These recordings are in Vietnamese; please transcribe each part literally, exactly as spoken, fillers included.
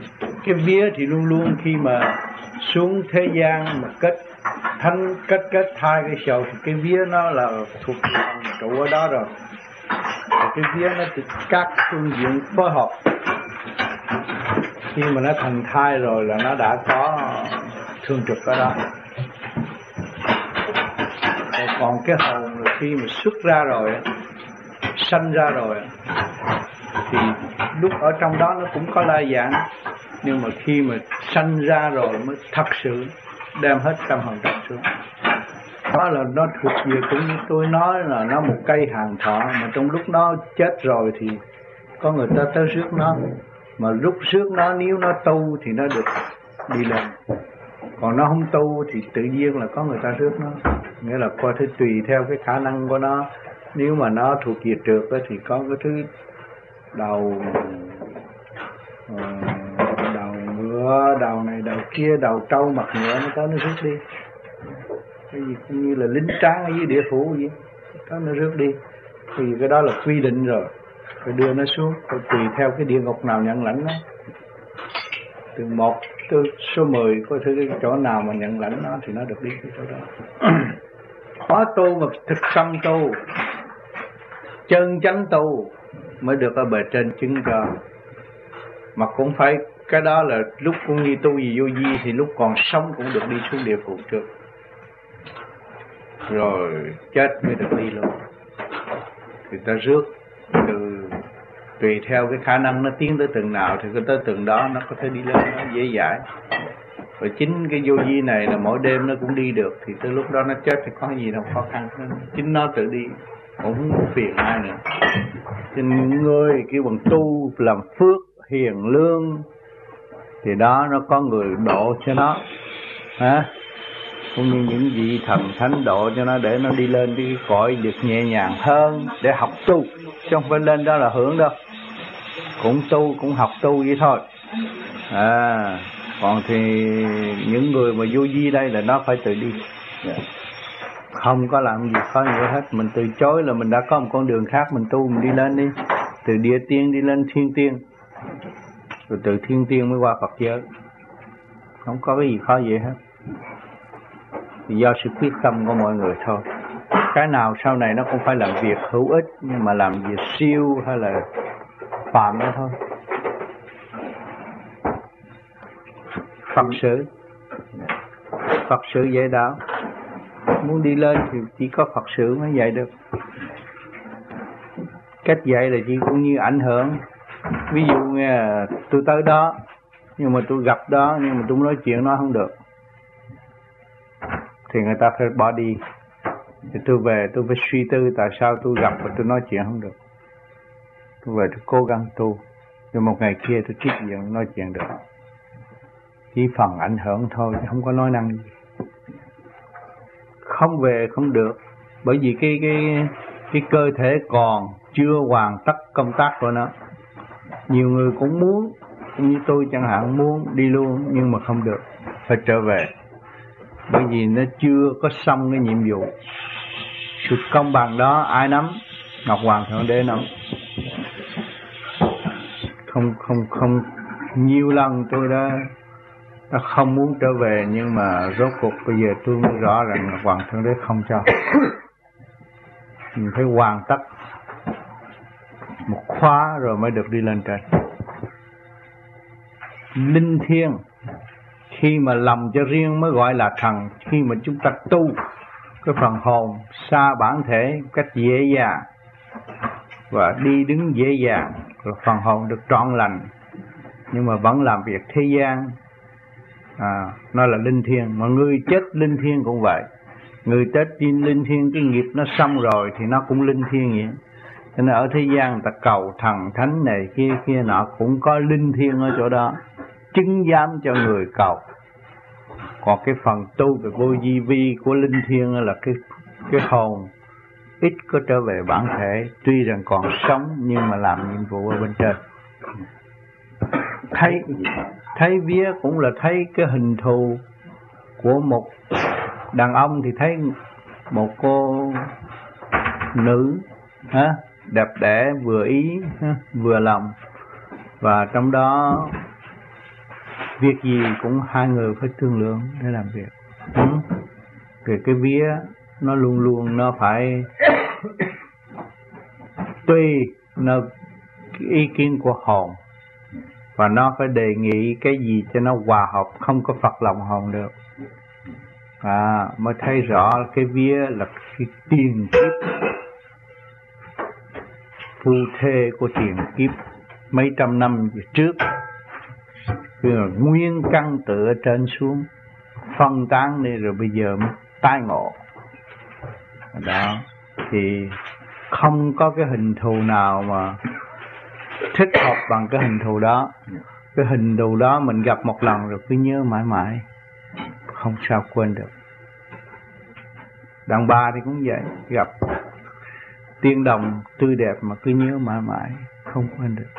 Cái vía thì luôn luôn khi mà xuống thế gian mà kết thanh kết kết thai cái sầu thì cái vía nó là thuộc phần trụ ở đó rồi. Thì cái vía nó từ các phương diện phối hợp. Khi mà nó thành thai rồi là nó đã có thương trực ở đó. Còn cái hồn khi mà xuất ra rồi, sanh ra rồi, thì lúc ở trong đó nó cũng có la dạng, nhưng mà khi mà sanh ra rồi mới thật sự đem hết tâm hồn tập xuống. Đó là nó thuộc về, cũng như tôi nói là nó một cây hàng thọ, mà trong lúc nó chết rồi thì có người ta tới rước nó, mà lúc rước nó nếu nó tu thì nó được đi lên, còn nó không tu thì tự nhiên là có người ta rước nó. Nghĩa là coi thứ tùy theo cái khả năng của nó. Nếu mà nó thuộc về trượt thì có cái thứ đầu đầu ngựa, đầu này đầu kia, đầu trâu mặt ngựa, nó có nó rước đi. Cái gì cũng như là lính tráng ở dưới địa phủ vậy, có nó rước đi. Thì cái đó là quy định rồi, phải đưa nó xuống, phải tùy theo cái địa ngục nào nhận lãnh nó. Từ một tới số mười có thứ cái chỗ nào mà nhận lãnh nó thì nó được đi cái chỗ đó. Khó tu mà thực tâm tu, chân chánh tu mới được ở bề trên chứng cho. Mà cũng phải cái đó là lúc cũng như tu gì vô vi thì lúc còn sống cũng được đi xuống địa phủ trước, rồi chết mới được đi luôn. Thì ta rước từ tùy theo cái khả năng nó tiến tới từng nào thì tới từng đó nó có thể đi lên, nó dễ dãi. Và chính cái vô vi này là mỗi đêm nó cũng đi được, thì tới lúc đó nó chết thì có gì đâu khó khăn. Chính nó tự đi, cũng không phiền ai nữa. Cho nên những người kêu bằng tu làm phước hiền lương thì đó nó có người độ cho nó, hả? Cũng như những vị thần thánh độ cho nó để nó đi lên cái cõi được nhẹ nhàng hơn để học tu, chứ không phải lên đó là hưởng đâu. Cũng tu, cũng học tu vậy thôi. À, còn thì những người mà vô vi đây là nó phải tự đi, không có làm gì khó nữa hết. Mình từ chối là mình đã có một con đường khác, mình tu mình đi lên đi, từ địa tiên đi lên thiên tiên, rồi từ thiên tiên mới qua Phật giới, không có cái gì khó vậy hết. Thì do sự quyết tâm của mọi người thôi. Cái nào sau này nó cũng phải làm việc hữu ích, nhưng mà làm việc siêu hay là phạm đó thôi. Phật sự, Phật sự dạy đạo. Muốn đi lên thì chỉ có Phật sự mới dạy được. Cách dạy là chỉ cũng như ảnh hưởng. Ví dụ nghe tôi tới đó, nhưng mà tôi gặp đó, nhưng mà tôi nói chuyện nó không được, thì người ta phải bỏ đi. Thì tôi về tôi phải suy tư tại sao tôi gặp và tôi nói chuyện không được. Tôi về tôi cố gắng tu, rồi một ngày kia tôi trích diện nói chuyện được. Chỉ phần ảnh hưởng thôi, không có nói năng gì. Không về không được, bởi vì cái cái cái cơ thể còn chưa hoàn tất công tác của nó. Nhiều người cũng muốn, cũng như tôi chẳng hạn, muốn đi luôn nhưng mà không được, phải trở về. Bởi vì nó chưa có xong cái nhiệm vụ. Sự công bằng đó ai nắm? Ngọc Hoàng Thượng Đế nắm. Không không không nhiều lần tôi đã, đã không muốn trở về, nhưng mà rốt cuộc bây giờ tôi mới rõ rằng Ngọc Hoàng Thượng Đế không cho. Mình phải hoàn tất một khóa rồi mới được đi lên trên. Linh thiêng khi mà lầm cho riêng mới gọi là thần. Khi mà chúng ta tu cái phần hồn xa bản thể cách dễ dàng và đi đứng dễ dàng, rồi phần hồn được trọn lành, nhưng mà vẫn làm việc thế gian, à, nó là linh thiêng. Mà người chết linh thiêng cũng vậy. Người chết tin linh thiêng, cái nghiệp nó xong rồi thì nó cũng linh thiêng vậy. Cho nên ở thế gian người ta cầu thần thánh này kia kia nọ cũng có linh thiêng ở chỗ đó, chứng giám cho người cầu. Còn cái phần tu về vô vi vi của linh thiêng là cái cái hồn ít có trở về bản thể, tuy rằng còn sống nhưng mà làm nhiệm vụ ở bên trên. Thấy thấy vía cũng là thấy cái hình thù của một đàn ông, thì thấy một cô nữ, ha, đẹp đẽ vừa ý, ha, vừa lòng, và trong đó việc gì cũng hai người phải thương lượng để làm việc. Ừ. Vì cái vía nó luôn luôn nó phải tùy nó ý kiến của hồn, và nó phải đề nghị cái gì cho nó hòa hợp, không có phật lòng hồn được. À, mới thấy rõ cái vía là cái tiền kiếp phu thê của tiền kiếp mấy trăm năm về trước,คือnguyên căn tựa trên xuống phân tán đi rồi bây giờ mới tái ngộ. Đó thì không có cái hình thù nào mà thích hợp bằng cái hình thù đó. Cái hình thù đó mình gặp một lần rồi cứ nhớ mãi mãi, không sao quên được. Đàn bà thì cũng vậy, gặp tiên đồng tươi đẹp mà cứ nhớ mãi mãi, không quên được.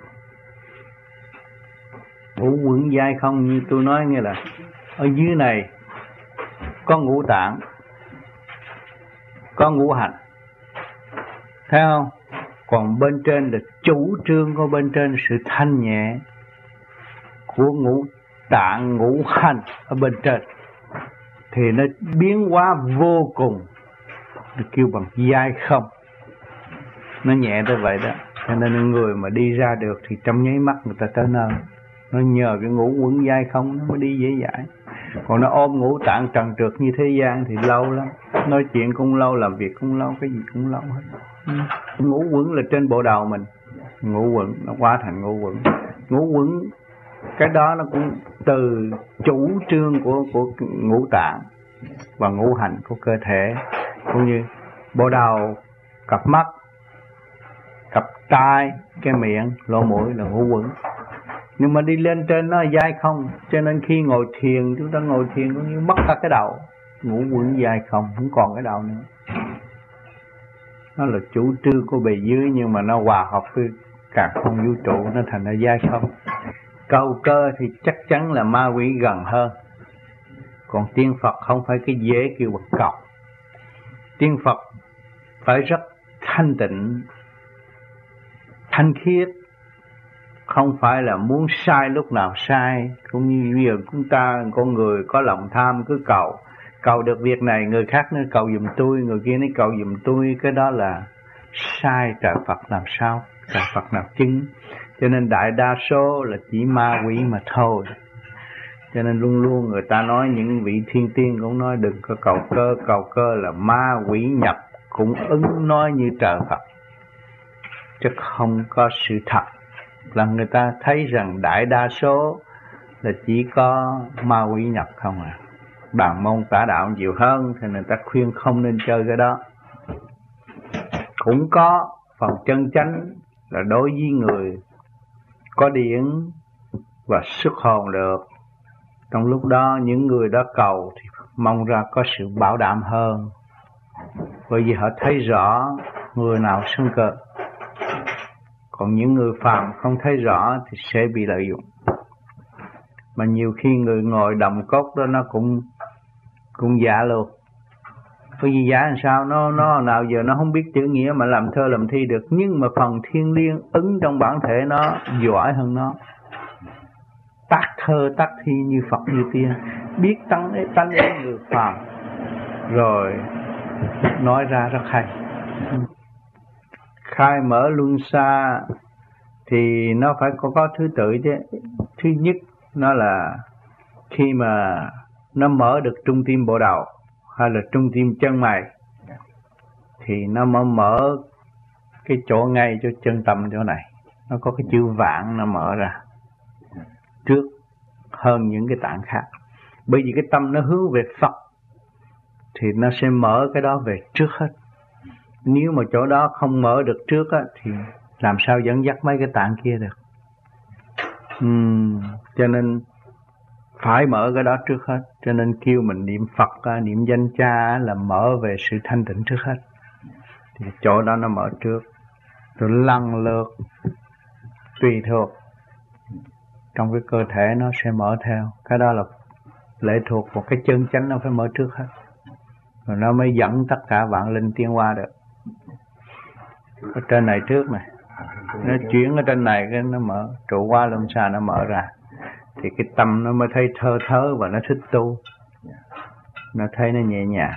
Ngũ quẩn dai không, như tôi nói nghe là ở dưới này có ngũ tạng, có ngũ hành, thấy không? Còn bên trên là chủ trương của bên trên sự thanh nhẹ của ngũ tạng ngũ hành ở bên trên thì nó biến hóa vô cùng, được kêu bằng dai không. Nó nhẹ tới vậy đó. Cho nên người mà đi ra được thì trong nháy mắt người ta tới nơi. Nó nhờ cái ngũ quẩn dai không nó mới đi dễ dãi. Còn nó ôm ngũ tạng trần trượt như thế gian thì lâu lắm. Nói chuyện cũng lâu, làm việc cũng lâu, cái gì cũng lâu hết. Ừ. Ngũ quẩn là trên bộ đầu mình. Ngũ quẩn nó hóa thành ngũ quẩn. Ngũ quẩn cái đó nó cũng từ chủ trương của của ngũ tạng và ngũ hành của cơ thể, cũng như bộ đầu, cặp mắt, cặp tai, cái miệng, lỗ mũi là ngũ quẩn. Nhưng mà đi lên trên nó dai không, cho nên khi ngồi thiền, chúng ta ngồi thiền cũng như mất cả cái đầu. Ngũ quẩn dai không, không còn cái đầu nữa. Nó là chủ trương của bề dưới, nhưng mà nó hòa hợp với cả không vũ trụ, nó thành ra dai không. Cầu cơ thì chắc chắn là ma quỷ gần hơn. Còn tiên Phật không phải cái dễ kêu bằng cầu. Tiên Phật phải rất thanh tịnh, thanh khiết, không phải là muốn sai lúc nào sai. Cũng như bây giờ chúng ta con người có lòng tham cứ cầu, cầu được việc này người khác nó cầu giùm tôi, người kia nó cầu giùm tôi, cái đó là sai. Trời Phật làm sao, trời Phật nào chứng. Cho nên đại đa số là chỉ ma quỷ mà thôi. Cho nên luôn luôn người ta nói, những vị thiên tiên cũng nói đừng có cầu cơ, cầu cơ là ma quỷ nhập cũng ứng nói như trời Phật, chứ không có sự thật. Là người ta thấy rằng đại đa số là chỉ có ma quỷ nhập không à. Bàn môn tả đạo nhiều hơn thì người ta khuyên không nên chơi cái đó. Cũng có phần chân chánh là đối với người có điển và xuất hồn được. Trong lúc đó những người đó cầu thì mong ra có sự bảo đảm hơn, bởi vì họ thấy rõ người nào sinh cơ. Còn những người phàm không thấy rõ thì sẽ bị lợi dụng. Mà nhiều khi người ngồi đồng cốt đó nó cũng cũng giả luôn. Bởi vì giả làm sao, nó nó nào giờ nó không biết chữ nghĩa mà làm thơ làm thi được. Nhưng mà phần thiên liêng ứng trong bản thể nó giỏi hơn nó. Tác thơ tác thi như Phật như tiên, biết tăng ấy tánh ấy người phàm, rồi nói ra rất hay. Khai mở luân xa thì nó phải có, có thứ tự chứ. Thứ nhất nó là khi mà nó mở được trung tim bộ đầu hay là trung tim chân mày thì nó mới mở cái chỗ ngay cho chân tâm chỗ này. Nó có cái chữ vạn nó mở ra trước hơn những cái tạng khác. Bởi vì cái tâm nó hướng về Phật thì nó sẽ mở cái đó về trước hết. Nếu mà chỗ đó không mở được trước á, thì làm sao dẫn dắt mấy cái tạng kia được. uhm, Cho nên phải mở cái đó trước hết. Cho nên kêu mình niệm Phật, niệm danh cha là mở về sự thanh tịnh trước hết. Thì chỗ đó nó mở trước, rồi lần lượt tùy thuộc trong cái cơ thể nó sẽ mở theo. Cái đó là lệ thuộc vào cái chân chánh, nó phải mở trước hết, rồi nó mới dẫn tất cả vạn linh tiến qua được. Ở trên này trước này, nó chuyển ở trên này cái nó mở trụ qua lâm xa nó mở ra. thì cái tâm nó mới thấy thơ thớ và nó thích tu, nó thấy nó nhẹ nhàng.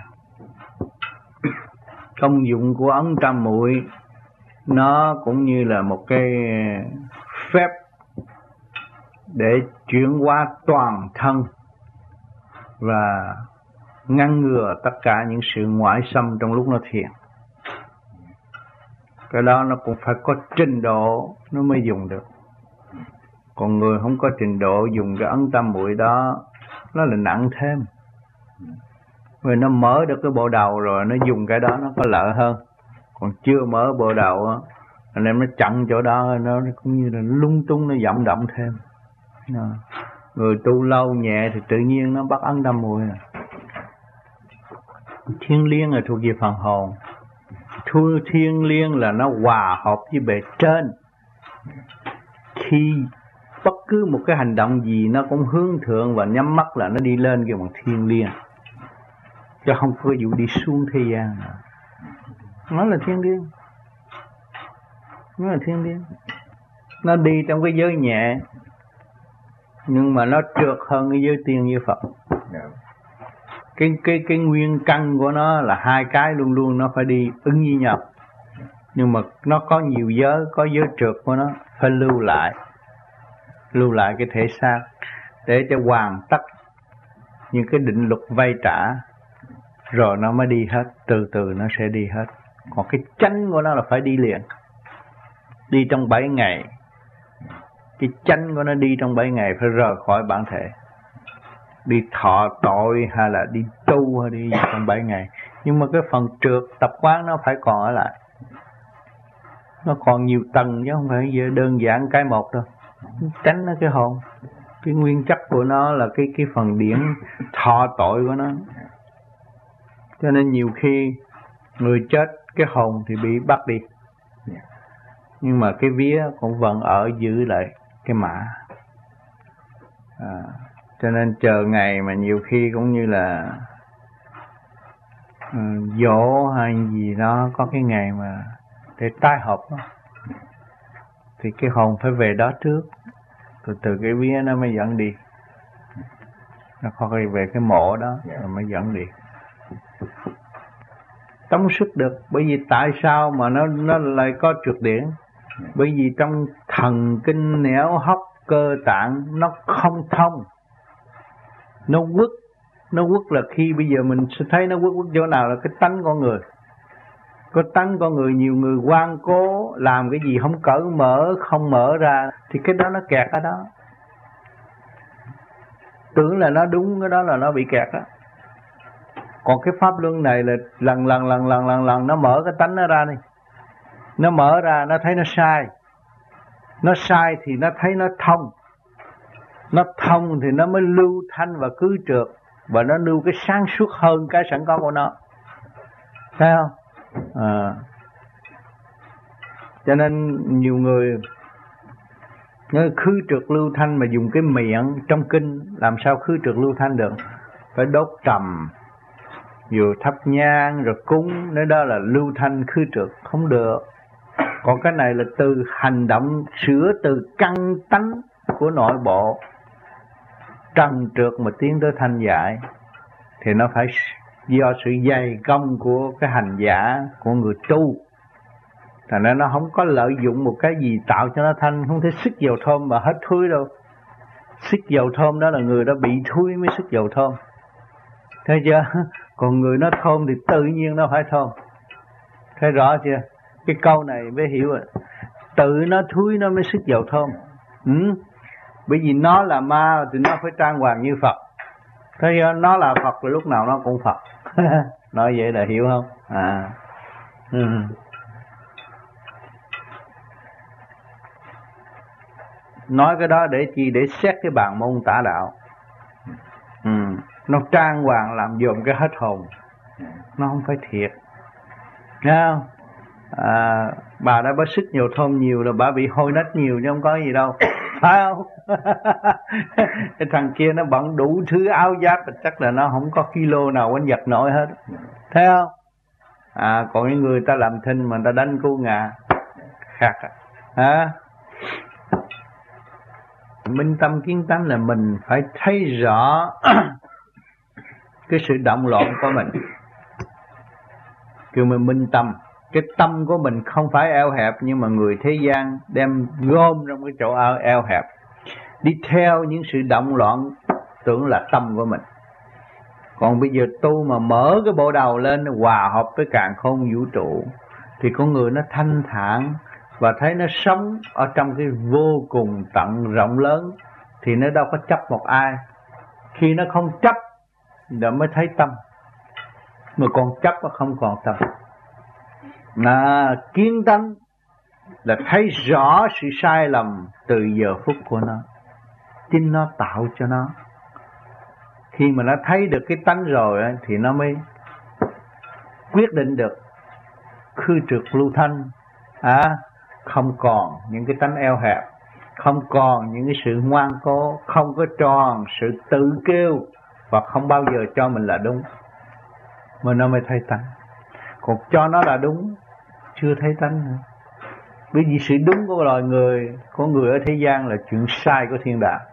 Công dụng của ấn tam muội nó cũng như là một cái phép để chuyển hóa toàn thân và ngăn ngừa tất cả những sự ngoại xâm trong lúc nó thiền. Cái đó nó cũng phải có trình độ nó mới dùng được. Còn người không có trình độ dùng cái ấn tam muội đó, nó là nặng thêm. Vì nó mở được cái bộ đầu rồi, nó dùng cái đó nó có lợi hơn. Còn chưa mở bộ đầu á, anh em nó chặn chỗ đó, nó cũng như là lung tung, nó vọng động thêm. Người tu lâu nhẹ thì tự nhiên nó bắt ấn tam muội. Thiên liêng là thuộc về phần hồn. Thu thiên liêng là nó hòa hợp với bề trên. Khi bất cứ một cái hành động gì nó cũng hướng thượng và nhắm mắt là nó đi lên cái bằng thiên liêng, chứ không có vụ đi xuống thế gian. Nó là thiên liêng, nó là thiên liêng. Nó đi trong cái giới nhẹ, nhưng mà nó trượt hơn cái giới tiên như Phật. Cái cái cái nguyên căn của nó là hai cái luôn luôn nó phải đi ứng với nhau. Nhưng mà nó có nhiều giới, có giới trượt của nó phải lưu lại, lưu lại cái thể xác để cho hoàn tất những cái định luật vay trả, rồi nó mới đi hết, từ từ nó sẽ đi hết. Còn cái chánh của nó là phải đi liền, đi trong bảy ngày. Cái chánh của nó đi trong bảy ngày phải rời khỏi bản thể, đi thọ tội hay là đi tu hay đi trong bảy ngày. Nhưng mà cái phần trượt tập quán nó phải còn ở lại, nó còn nhiều tầng chứ không phải đơn giản cái một đâu. Tránh nó cái hồn, cái nguyên chất của nó là cái cái phần điển thọ tội của nó. Cho nên nhiều khi người chết cái hồn thì bị bắt đi, nhưng mà cái vía cũng vẫn ở giữ lại cái mã. À, cho nên chờ ngày mà nhiều khi cũng như là uh, dỗ hay gì đó, có cái ngày mà để tái hợp đó, thì cái hồn phải về đó trước, từ từ cái vía nó mới dẫn đi. Nó khỏi về cái mộ đó rồi mới dẫn đi. Tống xuất được, bởi vì tại sao mà nó nó lại có trượt điển? Bởi vì trong thần kinh nẻo hấp cơ tạng nó không thông, nó quất. Nó quất là khi bây giờ mình sẽ thấy nó quất quất chỗ nào là cái tánh con người. Có tánh con người, nhiều người ngoan cố làm cái gì không cởi mở, không mở ra, thì cái đó nó kẹt ở đó. Tưởng là nó đúng, cái đó là nó bị kẹt đó. Còn cái pháp luân này là lần lần lần lần lần lần nó mở cái tánh nó ra đi. Nó mở ra, nó thấy nó sai. Nó sai thì nó thấy nó thông. Nó thông thì nó mới lưu thanh và cứ trượt, và nó lưu cái sáng suốt hơn cái sẵn có của nó. Thấy không? À. Cho nên nhiều người nó khứ trượt lưu thanh mà dùng cái miệng trong kinh làm sao khứ trượt lưu thanh được? Phải đốt trầm, vừa thắp nhang rồi cúng, nếu đó là lưu thanh khứ trượt, không được. Còn cái này là từ hành động sửa từ căn tánh của nội bộ, trần trượt mà tiến tới thanh giải, thì nó phải do sự dày công của cái hành giả, của người tu. Thành ra nó không có lợi dụng một cái gì tạo cho nó thanh, không thể xức dầu thơm mà hết thui đâu. Xức dầu thơm đó là người đó bị thui mới xức dầu thơm. Thấy chưa? Còn người nó thơm thì tự nhiên nó phải thơm. Thấy rõ chưa? Cái câu này mới hiểu rồi. Tự nó thui nó mới xức dầu thơm. Ừ? Bởi vì nó là ma thì nó phải trang hoàng như Phật. Thấy chưa? Nó là Phật thì lúc nào nó cũng Phật. Nói vậy là hiểu không? À. Ừ. Nói cái đó để chi? Để xét cái bàn môn tả đạo. Ừ. Nó trang hoàng làm dùm cái hết hồn. Nó không phải thiệt. Nghe không? À, bà đã bớt sức nhiều thơm nhiều là bà bị hôi nách nhiều chứ không có gì đâu. Phải không? Cái thằng kia nó bận đủ thứ áo giáp, chắc là nó không có kilo nào quánh giật nổi hết. Thấy không? À, còn những người ta làm thinh mà ta đánh cu ngà khác à. Hả? Minh tâm kiến tánh là mình phải thấy rõ cái sự động loạn của mình. Kêu mình minh tâm. Cái tâm của mình không phải eo hẹp, nhưng mà người thế gian đem gom trong cái chỗ eo hẹp, đi theo những sự động loạn tưởng là tâm của mình. Còn bây giờ tu mà mở cái bộ đầu lên, hòa hợp với càn khôn vũ trụ, thì con người nó thanh thản và thấy nó sống ở trong cái vô cùng tận rộng lớn, thì nó đâu có chấp một ai. Khi nó không chấp rồi mới thấy tâm, mà còn chấp nó không còn tâm. Là kiến tánh là thấy rõ sự sai lầm từ giờ phút của nó, chính nó tạo cho nó. Khi mà nó thấy được cái tánh rồi thì nó mới quyết định được khư trượt lưu thanh, à, không còn những cái tánh eo hẹp, không còn những cái sự ngoan cố, không có tròn sự tự kêu và không bao giờ cho mình là đúng, mà nó mới thấy tánh. Còn cho nó là đúng chưa thấy tánh nữa. Bởi vì sự đúng của loài người, của người ở thế gian là chuyện sai của thiên đạo.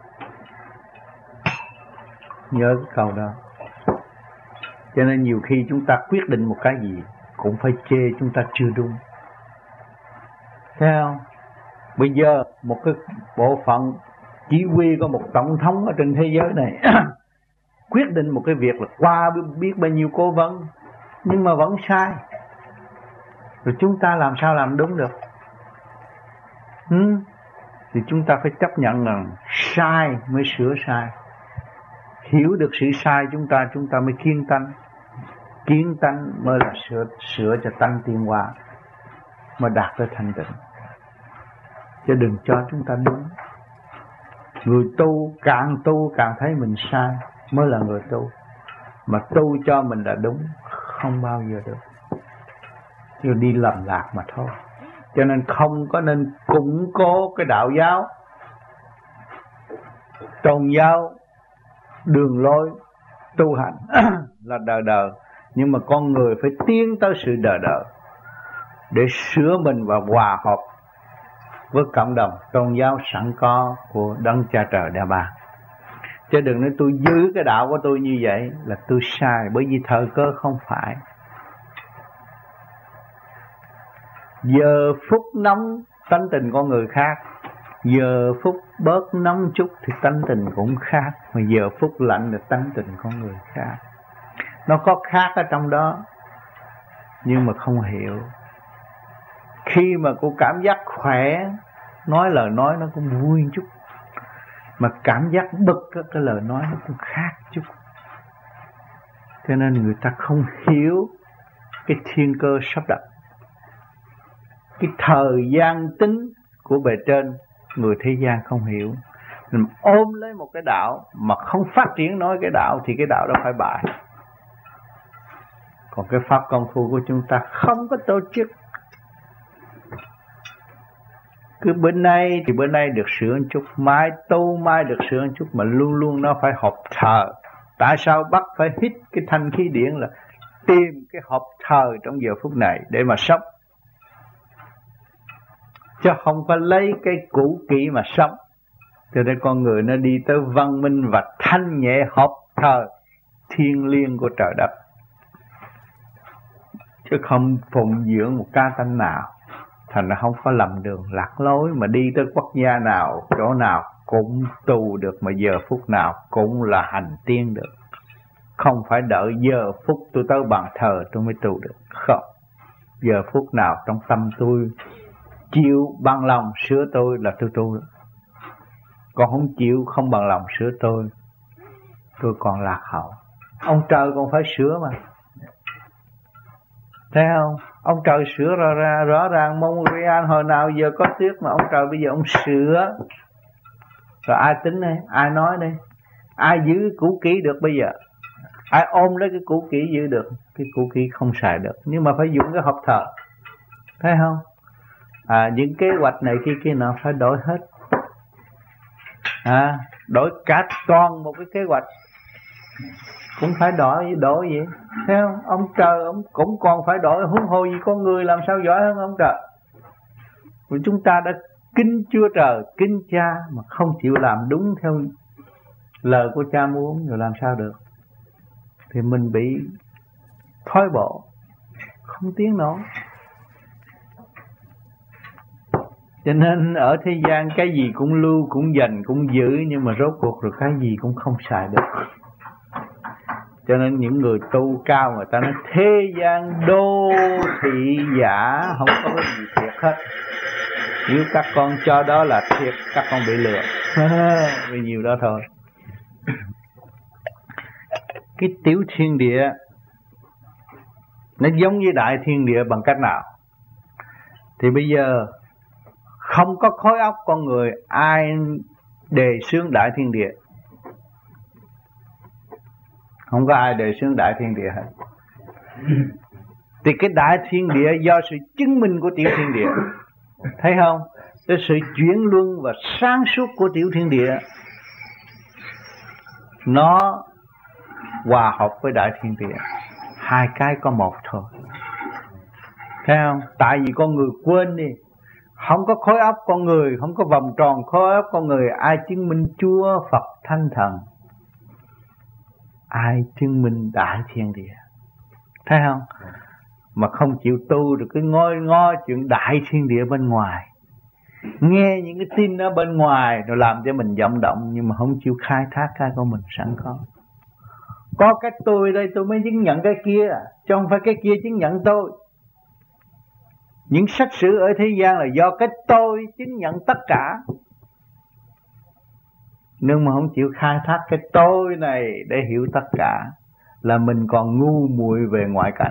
Nhớ cái câu đó. Cho nên nhiều khi chúng ta quyết định một cái gì cũng phải chê chúng ta chưa đúng. Thấy không? Bây giờ một cái bộ phận chỉ huy của một tổng thống ở trên thế giới này quyết định một cái việc là qua biết bao nhiêu cố vấn, nhưng mà vẫn sai. Rồi chúng ta làm sao làm đúng được? Ừ? Thì chúng ta phải chấp nhận rằng sai mới sửa sai. Hiểu được sự sai chúng ta, chúng ta mới kiên tánh. Kiến tánh mới là sửa, sửa cho tánh tiến hóa, mà đạt tới thanh tịnh. Chứ đừng cho chúng ta đúng. Người tu càng tu càng thấy mình sai mới là người tu. Mà tu cho mình là đúng không bao giờ được, chứ đi lầm lạc mà thôi. Cho nên không có nên củng cố cái đạo giáo, tôn giáo, đường lối tu hành là đời đời. Nhưng mà con người phải tiến tới sự đời đời để sửa mình và hòa hợp với cộng đồng tôn giáo sẵn có của Đấng Cha Trời đã ban. Chứ đừng nói tôi giữ cái đạo của tôi như vậy là tôi sai, bởi vì thời cơ không phải. Giờ phút nóng tánh tình con người khác, giờ phút bớt nóng chút thì tánh tình cũng khác, mà giờ phút lạnh là tánh tình con người khác. Nó có khác ở trong đó, nhưng mà không hiểu. Khi mà cô cảm giác khỏe, nói lời nói nó cũng vui chút, mà cảm giác bực cái lời nói nó cũng khác chút. Cho nên người ta không hiểu cái thiên cơ sắp đặt, cái thời gian tính của bề trên, người thế gian không hiểu. Mình ôm lấy một cái đạo mà không phát triển nói cái đạo thì cái đạo đó phải bại. Còn cái pháp công phu của chúng ta không có tổ chức, cứ bên này thì bên này được sửa một chút, mai tu mai được sửa một chút, mà luôn luôn nó phải hợp thờ. Tại sao bắt phải hít cái thanh khí điển là tìm cái hợp thờ trong giờ phút này để mà sống, chứ không phải lấy cái cũ kỹ mà sống. Cho nên con người nó đi tới văn minh và thanh nhẹ hợp thờ thiên liêng của trời đất, chứ không phụng dưỡng một cá tánh nào. Thành ra không có lầm đường lạc lối, mà đi tới quốc gia nào, chỗ nào cũng tu được, mà giờ phút nào cũng là hành tiên được. Không phải đợi giờ phút tôi tới bàn thờ tôi mới tu được, không. Giờ phút nào trong tâm tôi chịu bằng lòng sửa tôi là tôi tu được. Còn không chịu, không bằng lòng sửa tôi, tôi còn lạc hậu. Ông trời còn phải sửa mà, thấy không? Ông trời sửa ra, ra rõ ràng. Montreal hồi nào giờ có tuyết mà ông trời bây giờ ông sửa. Rồi ai tính đây? Ai nói đây? Ai giữ cũ kỹ được bây giờ? Ai ôm lấy cái cũ kỹ giữ được? Cái cũ kỹ không xài được, nhưng mà phải dùng cái hộp thờ, thấy không? À, những kế hoạch này kia kia nào phải đổi hết. À, đổi cả toàn một cái kế hoạch cũng phải đổi, đổi vậy, thấy không? Ông trời ông cũng còn phải đổi, huống hồ gì con người làm sao giỏi hơn ông trời. Vì chúng ta đã kính Chúa Trời, kính cha mà không chịu làm đúng theo lời của cha muốn rồi làm sao được? Thì mình bị thoái bộ, không tiến nổi. Cho nên ở thế gian cái gì cũng lưu, cũng dành, cũng giữ, nhưng mà rốt cuộc rồi cái gì cũng không xài được. Cho nên những người tu cao người ta nói thế gian đô thị giả, không có cái gì thiệt hết. Nếu các con cho đó là thiệt, các con bị lừa. Vì nhiều đó thôi. Cái tiểu thiên địa nó giống như đại thiên địa bằng cách nào? Thì bây giờ không có khối óc con người ai đề xướng đại thiên địa. Không có ai đề xướng đại thiên địa hết. Thì cái đại thiên địa do sự chứng minh của tiểu thiên địa. Thấy không? Cái sự chuyển luân và sáng suốt của tiểu thiên địa nó hòa hợp với đại thiên địa. Hai cái có một thôi. Thấy không? Tại vì con người quên đi. Không có khối óc con người, không có vòng tròn khối óc con người, ai chứng minh Chúa Phật Thánh Thần? Ai chứng minh đại thiên địa? Thấy không? Mà không chịu tu được cái ngoi ngó chuyện đại thiên địa bên ngoài. Nghe những cái tin ở bên ngoài rồi làm cho mình vọng động, nhưng mà không chịu khai thác cái của mình sẵn có. Có cái tôi đây tôi mới chứng nhận cái kia, chứ không phải cái kia chứng nhận tôi. Những sách sử ở thế gian là do cái tôi chứng nhận tất cả. Nhưng mà không chịu khai thác cái tôi này để hiểu tất cả, là mình còn ngu muội về ngoại cảnh.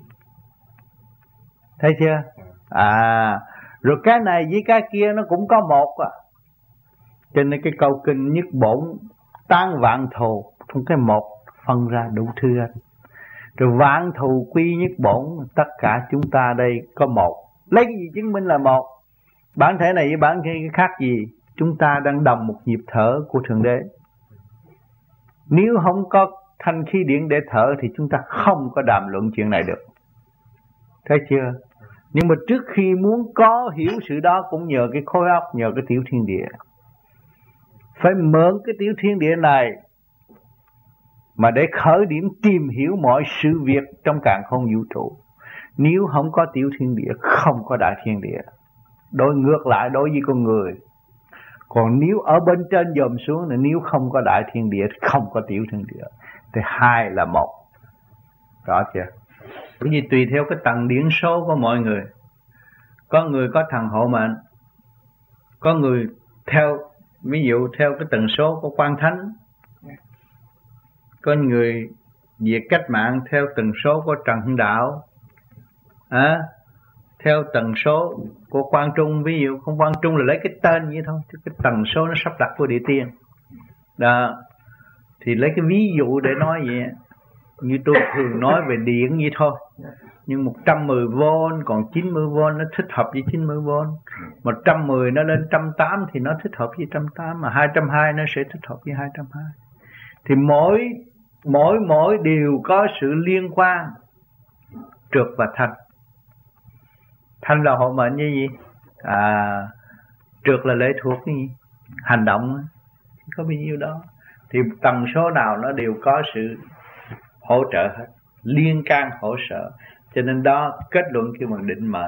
Thấy chưa? À, rồi cái này với cái kia nó cũng có một à. Cho nên cái câu kinh nhất bổn tán vạn thù, trong cái một phân ra đủ thứ hết. Rồi vạn thù quy nhất bổn, tất cả chúng ta đây có một. Lấy cái gì chứng minh là một? Bản thể này với bản thể khác gì? Chúng ta đang đồng một nhịp thở của Thượng Đế. Nếu không có thanh khí điển để thở thì chúng ta không có đàm luận chuyện này được. Thấy chưa? Nhưng mà trước khi muốn có hiểu sự đó cũng nhờ cái khối óc, nhờ cái tiểu thiên địa. Phải mượn cái tiểu thiên địa này mà để khởi điểm tìm hiểu mọi sự việc trong càn khôn vũ trụ. Nếu không có tiểu thiên địa, không có đại thiên địa. Đối ngược lại đối với con người. Còn nếu ở bên trên dòm xuống, là nếu không có đại thiên địa thì không có tiểu thiên địa. Thì hai là một. Rõ chưa? Bởi vì tùy theo cái tầng điển số của mọi người. Có người có thần hộ mệnh, có người theo, ví dụ theo cái tần số của Quan Thánh, có người về cách mạng theo tần số của Trần Hưng Đạo, à, theo tần số của Quang Trung. Ví dụ không Quang Trung là lấy cái tên vậy thôi, chứ cái tần số nó sắp đặt của địa tiên đó. Thì lấy cái ví dụ để nói vậy, như tôi thường nói về điện vậy thôi. Nhưng một trăm mười vôn còn chín mươi vôn nó thích hợp với chín mươi vôn. một trăm mười nó lên một trăm tám mươi thì nó thích hợp với một trăm tám mươi. Mà hai trăm hai mươi nó sẽ thích hợp với hai trăm hai mươi. Thì mỗi mỗi mỗi đều có sự liên quan. Trượt và thanh. Thanh là hộ mệnh như gì? À, trượt là lệ thuộc cái gì? Hành động. Có bao nhiêu đó. Thì tần số nào nó đều có sự hỗ trợ hết, liên can hỗ trợ. Cho nên đó kết luận kêu bằng định mệnh.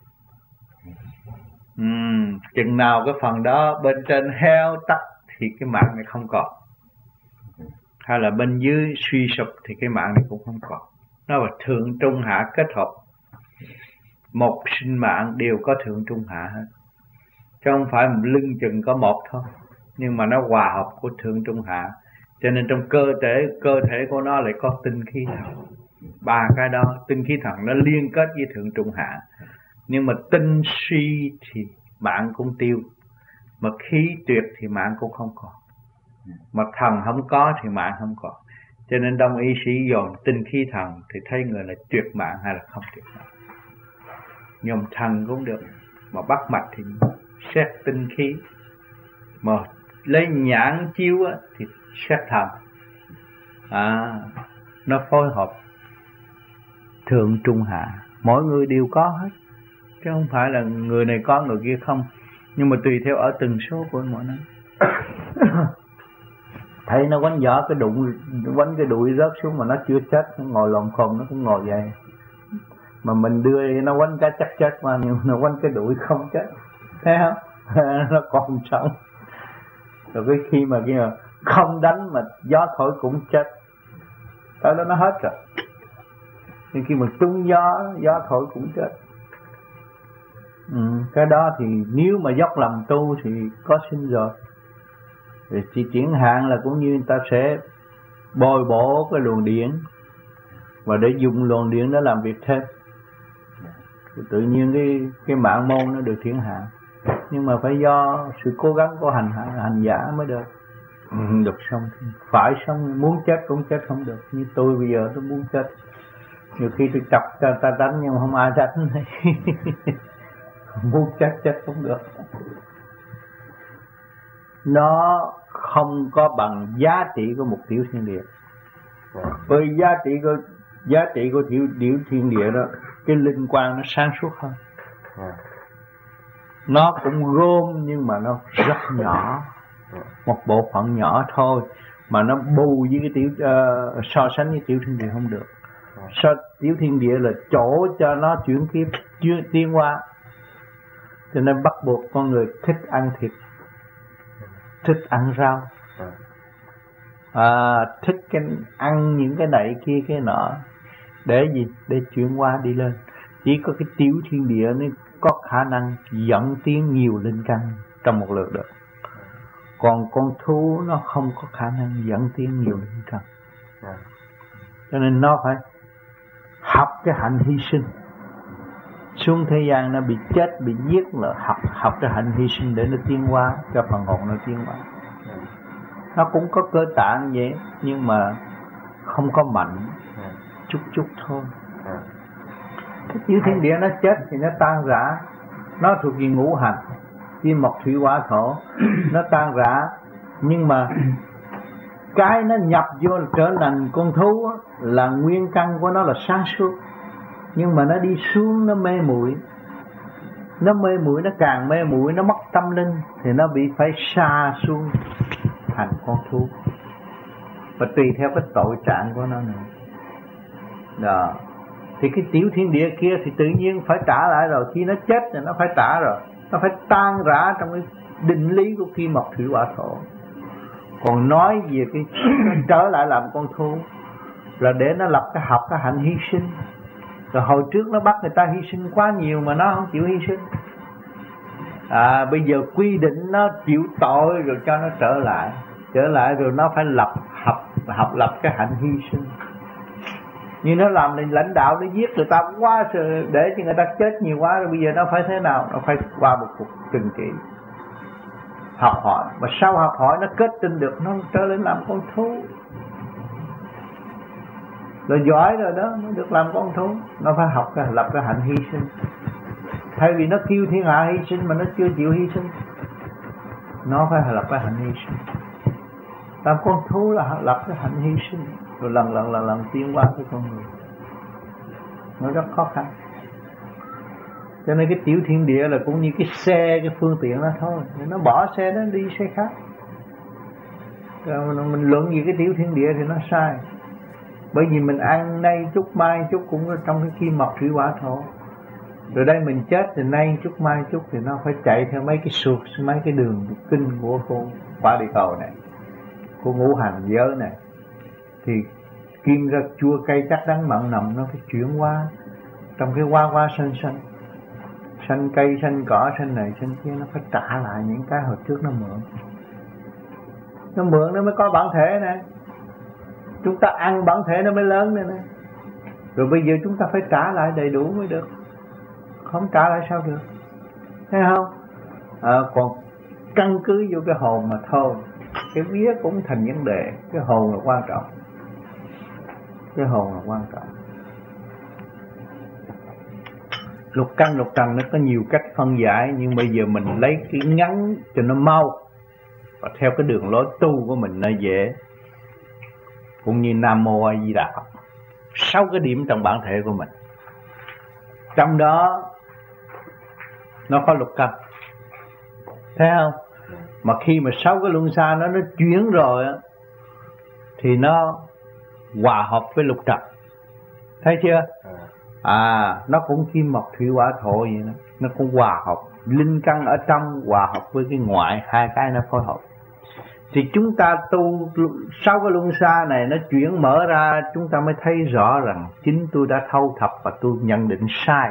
uhm, Chừng nào cái phần đó bên trên heo tắt thì cái mạng này không còn, hay là bên dưới suy sụp thì cái mạng này cũng không còn. Nó là thượng trung hạ kết hợp. Một sinh mạng đều có thượng trung hạ hết, chứ không phải một lưng chừng có một thôi. Nhưng mà nó hòa hợp của thượng trung hạ. Cho nên trong cơ thể cơ thể của nó lại có tinh khí thần. Ba cái đó, tinh khí thần nó liên kết với thượng trung hạ. Nhưng mà tinh suy thì mạng cũng tiêu, mà khí tuyệt thì mạng cũng không còn, mà thần không có thì mạng không còn. Cho nên đông y sĩ dồn tinh khí thần thì thấy người là tuyệt mạng hay là không tuyệt mạng. Nhôm thần cũng được, mà bắt mạch thì xét tinh khí, mà lấy nhãn chiếu á, thì xét thần. À, nó phối hợp thượng trung hạ, mỗi người đều có hết, chứ không phải là người này có người kia không. Nhưng mà tùy theo ở từng số của mọi nó. Thấy nó quánh giỏ cái đụng, quánh cái đuôi rớt xuống mà nó chưa chết, nó ngồi lồm khồm nó cũng ngồi vậy. Mà mình đưa nó quánh cái chắc chết mà, nhưng nó quánh cái đuôi không chết, thấy không? Nó còn sống. Rồi cái khi mà kia không đánh mà gió thổi cũng chết, tới đó nó hết rồi. Nhưng khi mà trúng gió, gió thổi cũng chết. Ừ, cái đó thì nếu mà dốc lòng tu thì có sinh rồi. Thì chỉ chuyển hạn là cũng như người ta sẽ bồi bổ cái luồng điện và để dùng luồng điện đó làm việc thêm. Thì tự nhiên cái cái mạng môn nó được chuyển hạn. Nhưng mà phải do sự cố gắng của hành hành giả mới được. Ừ, được xong, phải xong, muốn chết cũng chết không được. Như tôi bây giờ tôi muốn chết, nhiều khi tôi chọc ta, ta đánh nhưng mà không ai đánh. Muốn chết chết không được. Nó không có bằng giá trị của một tiểu thiên địa. Bởi giá trị của giá trị của tiểu, tiểu thiên địa đó, cái linh quang nó sáng suốt hơn. Nó cũng gom nhưng mà nó rất nhỏ, một bộ phận nhỏ thôi, mà nó bù với cái tiểu uh, so sánh với tiểu thiên địa không được. So, tiểu thiên địa là chỗ cho nó chuyển kiếp, tiến hóa, cho nên bắt buộc con người thích ăn thịt, thích ăn rau, à, thích cái ăn những cái này kia cái nọ, để gì? Để chuyển hóa đi lên. Chỉ có cái tiểu thiên địa nó có khả năng dẫn tiến nhiều linh căn trong một lượt được. Còn con thú nó không có khả năng dẫn tiến nhiều linh căn. Cho nên nó phải học cái hạnh hy sinh. Xuống thế gian nó bị chết, bị giết là học học cái hạnh hy sinh để nó tiến hóa, cho phần hồn nó tiến hóa. Nó cũng có cơ tạng vậy, nhưng mà không có mạnh, chút chút thôi. Cái tiểu thiên địa nó chết thì nó tan rã, nó thuộc về ngũ hành, kim mộc thủy hỏa thổ, nó tan rã, nhưng mà cái nó nhập vô trở thành con thú là nguyên căn của nó là sáng suốt, nhưng mà nó đi xuống nó mê muội, nó mê muội, nó càng mê muội, nó mất tâm linh thì nó bị phải sa xuống thành con thú, và tùy theo cái tội trạng của nó nữa. Đó. Thì cái tiểu thiên địa kia thì tự nhiên phải trả lại rồi, khi nó chết thì nó phải trả rồi, nó phải tan rã trong cái định lý của kim mộc thủy hỏa thổ. Còn nói về cái trở lại làm con thú là để nó lập cái học cái hạnh hy sinh. Rồi hồi trước nó bắt người ta hy sinh quá nhiều mà nó không chịu hy sinh. À, bây giờ quy định nó chịu tội rồi cho nó trở lại, trở lại rồi nó phải lập học học lập cái hạnh hy sinh. Nhưng nó làm nên lãnh đạo, nó giết người ta quá, để cho người ta chết nhiều quá rồi, bây giờ nó phải thế nào? Nó phải qua một cuộc trừng trị, học hỏi, và sau học hỏi nó kết tinh được, nó trở lên làm con thú. Rồi giỏi rồi đó, nó được làm con thú. Nó phải học cái lập cái hạnh hy sinh. Thay vì nó kêu thiên hạ hy sinh mà nó chưa chịu hy sinh, nó phải lập cái hạnh hy sinh. Làm con thú là lập cái hạnh hy sinh, rồi lần lần lần lần tiến hóa với con người. Nó rất khó khăn. Cho nên cái tiểu thiên địa là cũng như cái xe, cái phương tiện đó thôi. Nó bỏ xe đó đi xe khác. Rồi mình luận về cái tiểu thiên địa thì nó sai. Bởi vì mình ăn nay chút mai chút cũng ở trong cái kim mộc thủy hỏa thổ. Rồi đây mình chết thì nay chút mai chút thì nó phải chạy theo mấy cái suột, mấy cái đường kinh của con quả địa cầu này, của ngũ hành giới này. Thì kim ra chua cay chắc đắng mặn nồng nó phải chuyển qua trong cái hoa hoa xanh xanh, xanh cây xanh cỏ xanh này xanh kia, nó phải trả lại những cái hồi trước nó mượn. Nó mượn nó mới có bản thể này. Chúng ta ăn bản thể nó mới lớn này nè. Rồi bây giờ chúng ta phải trả lại đầy đủ mới được. Không trả lại sao được, thấy không? À, còn căn cứ vô cái hồn mà thôi. Cái vía cũng thành vấn đề. Cái hồn là quan trọng. Cái hồn là quan trọng. Lục căn lục trần nó có nhiều cách phân giải, nhưng bây giờ mình lấy cái ngắn cho nó mau, và theo cái đường lối tu của mình nó dễ. Cũng như Nam Mô A Di Đà Phật, sáu cái điểm trong bản thể của mình. Trong đó nó có lục căn, thấy không? Mà khi mà sáu cái luân xa nó nó chuyển rồi á thì nó hòa hợp với lục trần, thấy chưa? À, nó cũng kim mộc thủy hỏa thổ vậy đó, nó cũng hòa hợp, linh căn ở trong hòa hợp với cái ngoại, hai cái nó phối hợp. Thì chúng ta tu sáu cái luân xa này nó chuyển mở ra, chúng ta mới thấy rõ rằng chính tôi đã thâu thập và tôi nhận định sai,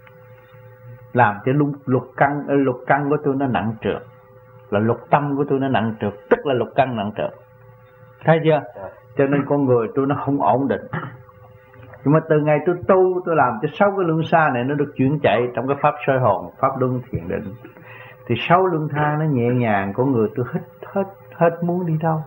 làm cho lục, lục căn lục căn của tôi nó nặng trược, là lục tâm của tôi nó nặng trược, tức là lục căn nặng trược, thấy chưa? Cho nên con người tôi nó không ổn định. Nhưng mà từ ngày tôi tu, tôi làm cho sáu cái luân xa này nó được chuyển chạy trong cái pháp soi hồn, pháp luân thiền định, thì sáu luân xa nó nhẹ nhàng, con người tôi hết hết hết muốn đi đâu,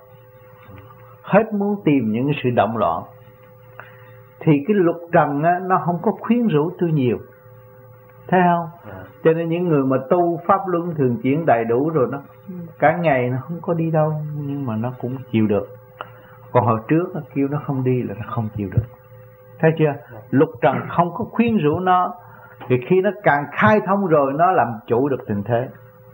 hết muốn tìm những cái sự động loạn. Thì cái lục trần á, nó không có khuyến rũ tôi nhiều, thấy không? Cho nên những người mà tu pháp luân thường chuyển đầy đủ rồi, nó cả ngày nó không có đi đâu, nhưng mà nó cũng chịu được. Còn hồi trước nó kêu nó không đi là nó không chịu được, thấy chưa? Lục trần không có khuyến rũ nó, thì khi nó càng khai thông rồi nó làm chủ được tình thế,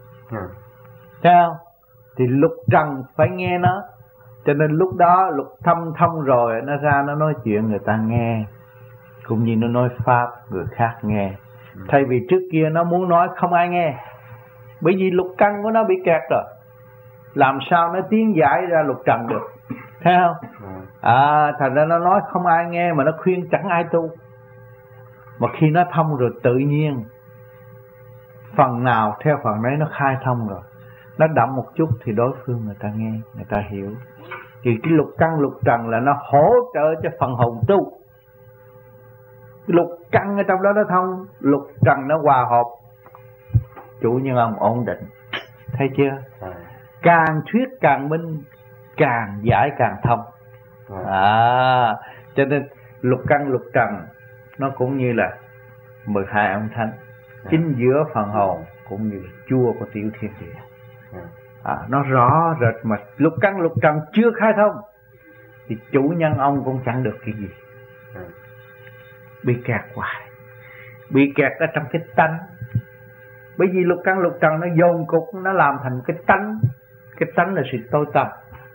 thấy không? Thì lục trần phải nghe nó. Cho nên lúc đó lục thâm thông rồi, nó ra nó nói chuyện người ta nghe, cũng như nó nói pháp người khác nghe. Thay vì trước kia nó muốn nói không ai nghe, bởi vì lục căn của nó bị kẹt rồi, làm sao nó tiến giải ra lục trần được, thấy không? À, thành ra nó nói không ai nghe, mà nó khuyên chẳng ai tu. Mà khi nó thông rồi tự nhiên phần nào theo phần đấy nó khai thông rồi, nó đậm một chút thì đối phương người ta nghe, người ta hiểu. Thì cái lục căn lục trần là nó hỗ trợ cho phần hồn tu. Lục căn ở trong đó nó thông, lục trần nó hòa hợp, chủ nhân ông ổn định, thấy chưa? Càng thuyết càng minh, càng giải càng thông. À, cho nên lục căn lục trần nó cũng như là mười hai ông thánh, chính giữa phần hồn cũng như chua của tiểu thiên địa. À, nó rõ rệt. Mà lục căn lục trần chưa khai thông thì chủ nhân ông cũng chẳng được cái gì, bị kẹt hoài, bị kẹt ở trong cái tánh. Bởi vì lục căn lục trần nó dồn cục, nó làm thành cái tánh. Cái tánh là sự tối tâm.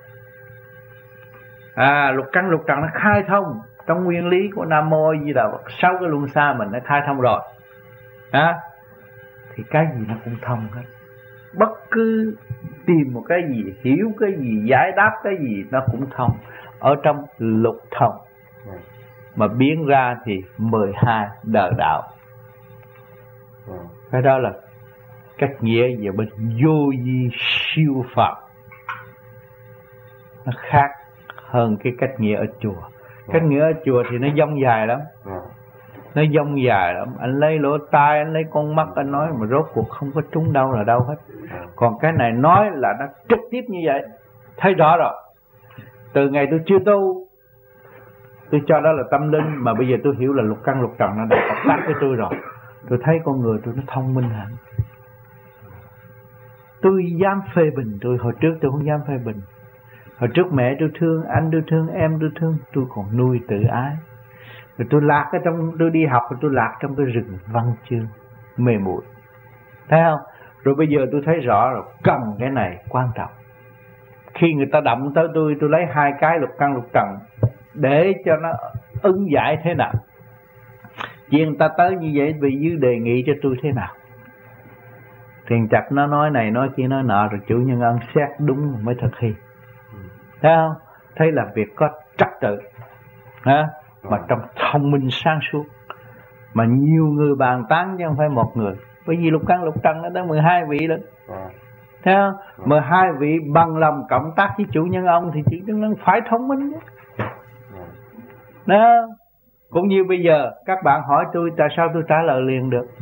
À, lục căn lục trần nó khai thông trong nguyên lý của Nam Mô A Di Đà Phật, sáu cái luân xa mình nó khai thông rồi, à, thì cái gì nó cũng thông hết. Bất cứ tìm một cái gì, hiểu cái gì, giải đáp cái gì nó cũng thông ở trong lục thông. Mà biến ra thì mười hai đời đạo. Cái đó là cách nghĩa về bên vô vi siêu Phật. Nó khác hơn cái cách nghĩa ở chùa. Cách nghĩa ở chùa thì nó dông dài lắm, nó dông dài lắm. Anh lấy lỗ tai, anh lấy con mắt, anh nói mà rốt cuộc không có trúng đâu là đâu hết. Còn cái này nói là nó trực tiếp như vậy, thấy rõ rồi. Từ ngày tôi chưa tu, tôi cho đó là tâm linh, mà bây giờ tôi hiểu là lục căn lục trần nó đã hợp tác với tôi rồi. Tôi thấy con người tôi nó thông minh hẳn. Tôi dám phê bình tôi, hồi trước tôi không dám phê bình. Hồi trước mẹ tôi thương, anh tôi thương, em tôi thương, tôi còn nuôi tự ái. Rồi tôi lạc ở trong, tôi đi học rồi tôi lạc trong cái rừng văn chương mê muội, thấy không? Rồi bây giờ tôi thấy rõ rồi, cần cái này quan trọng. Khi người ta động tới tôi, tôi lấy hai cái lục căn lục trần để cho nó ứng giải thế nào. Vì người ta tới như vậy vì dưới đề nghị cho tôi thế nào. Thiền chặt nó nói này nói kia nói nọ, rồi chủ nhân ân xét đúng mới thực hiện, thấy không? Thấy làm việc có trật tự, ha? Mà trong thông minh sáng suốt, mà nhiều người bàn tán chứ không phải một người. Bởi vì lục căn lục trần nó tới mười hai vị đó, thấy không? mười hai vị bằng lòng cộng tác với chủ nhân ông thì chủ nhân ông phải thông minh chứ. Đó. Cũng như bây giờ các bạn hỏi tôi tại sao tôi trả lời liền được.